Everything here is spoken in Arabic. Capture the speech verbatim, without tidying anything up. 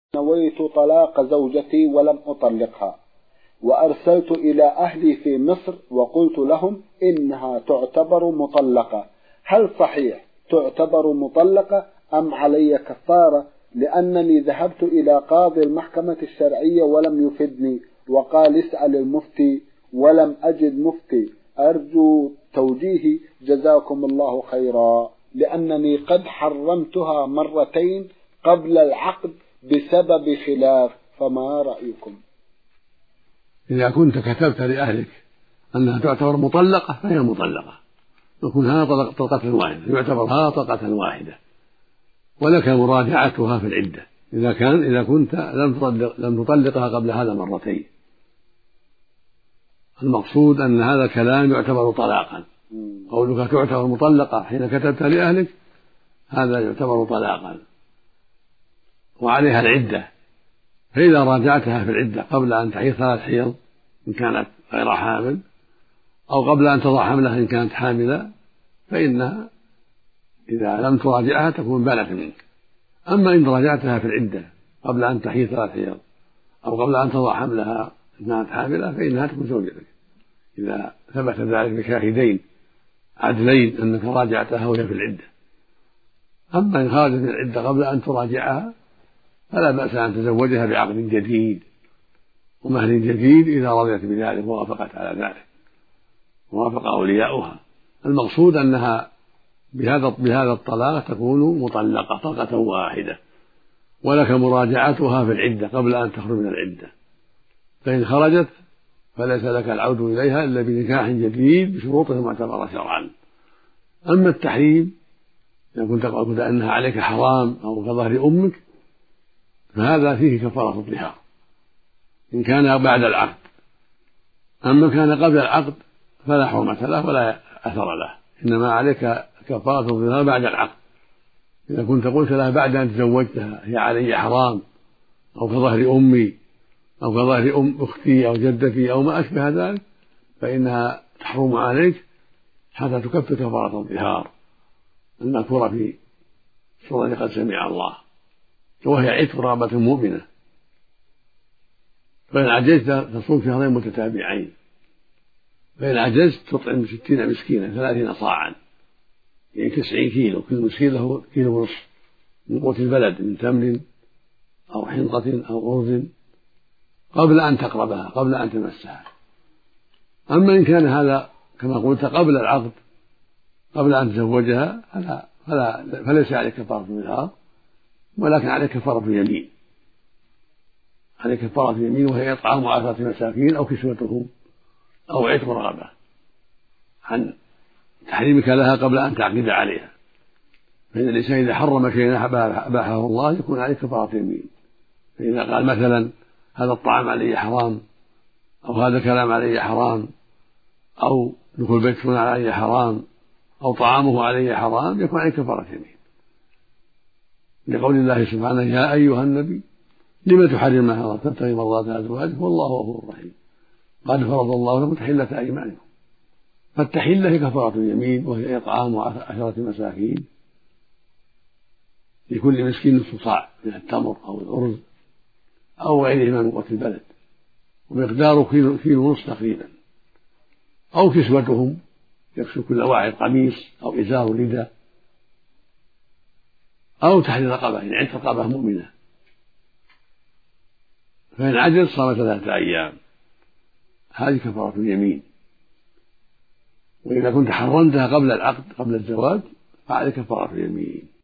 نويت طلاق زوجتي ولم أطلقها، وأرسلت إلى أهلي في مصر وقلت لهم إنها تعتبر مطلقة، هل صحيح تعتبر مطلقة أم علي كفارة؟ لأنني ذهبت إلى قاضي المحكمة الشرعية ولم يفدني، وقال اسأل المفتي ولم أجد مفتي، أرجو توجيهي جزاكم الله خيرا، لأنني قد حرمتها مرتين قبل العقد بسبب خلاف، فما رأيكم؟ إذا كنت كتبت لأهلك أنها تعتبر مطلقة فهي مطلقة، يكون هذا طلقة واحدة، يعتبر هذا طلقة واحدة، ولك مراجعتها في العدة إذا كان إذا كنت لم تطلق لم تطلقها قبل هذا مرتين. المقصود أن هذا الكلام يعتبر طلاقا، قولك تعتبر مطلقة حين كتبت لأهلك هذا يعتبر طلاقا، وعليها العدة، فإذا راجعتها في العدة قبل أن تحيض ثلاث حيض إن كانت غير حامل، أو قبل أن تضع حملها إن كانت حاملة، فإنها إذا لم تراجعها تكون بانت منك. أما إن راجعتها في العدة قبل أن تحيض ثلاث حيض أو قبل أن تضع حملها إن كانت حاملة فإنها تكون زوجتك، إذا ثبت ذلك بشاهدين عدلين أنك راجعتها وهي في العدة. أما إن خرجت من العدة قبل أن تراجعها فلا بأس أن تزوجها بعقد جديد ومهر جديد إذا رضيت بذلك ووافقت على ذلك ووافق أولياؤها. المقصود أنها بهذا بهذا الطلاق تكون مطلقة طلقة واحدة، ولك مراجعتها في العدة قبل أن تخرج من العدة، فإن خرجت فليس لك العود إليها إلا بنكاح جديد بشروطه معتبرة شرعا. أما التحريم إذا كنت قلت أنها عليك حرام أو كظهر أمك فهذا فيه كفارة الظهار إن كان بعد العقد، أما كان قبل العقد فلا حرمة له ولا أثر له، إنما عليك كفارة الظهار بعد العقد. إذا كنت قلت لها بعد أن تزوجتها هي علي حرام أو كظهر أمي أو كظهر أم أختي أو جدتي أو ما أشبه ذلك فإنها تحرم عليك حتى تكفر كفارة الظهار المذكورة في سورة قد سمع الله، وهي عتق رغبة مؤمنة. فإن عجزت تصوم شهرين متتابعين، فإن عجزت تطعم ستين مسكينا ثلاثين صاعا، يعني تسعين كيلو، كل مسكين له كيلو ونصف من قوت البلد من تمر أو حنطة أو أرز قبل أن تقربها قبل أن تمسها. أما إن كان هذا كما قلت قبل العقد قبل أن تزوجها فلا, فلا فليس عليك كفارة الظهار، ولكن عليك كفارة اليمين، عليك كفارة اليمين وهي إطعام عشرة مساكين أو كسوتهم أو عتق رغبة عن تحريمك لها قبل أن تعقد عليها. فإن الإنسان إذا حرم شيئا أباحه الله يكون عليه كفارة يمين. فإذا قال مثلا هذا الطعام علي حرام أو هذا الكلام علي حرام أو دخول بيت فلان علي حرام أو طعامه علي حرام يكون عليه كفارة يمين، لقول الله سبحانه يا أيها النبي لم تحرم ما حرم تبتغي مرضات أزواجك والله غفور رحيم قد فرض الله لكم تحلة أيمانكم. فالتحلة هي كفارة اليمين وهي إطعام عشرة مساكين لكل مسكين نصف صاع من التمر أو الأرز أو غيرهما من قوت البلد ومقداره كيلو, كيلو ونصف تقريبا، أو كسوتهم يكسو كل واحد قميص أو إزار رداء، أو تحرير رقبة يعني عتق رقبة مؤمنة. فإن عجز صام ثلاثة أيام، هذه كفارة اليمين. وإذا كنت حرمتها قبل العقد قبل الزواج فعليك كفارة اليمين.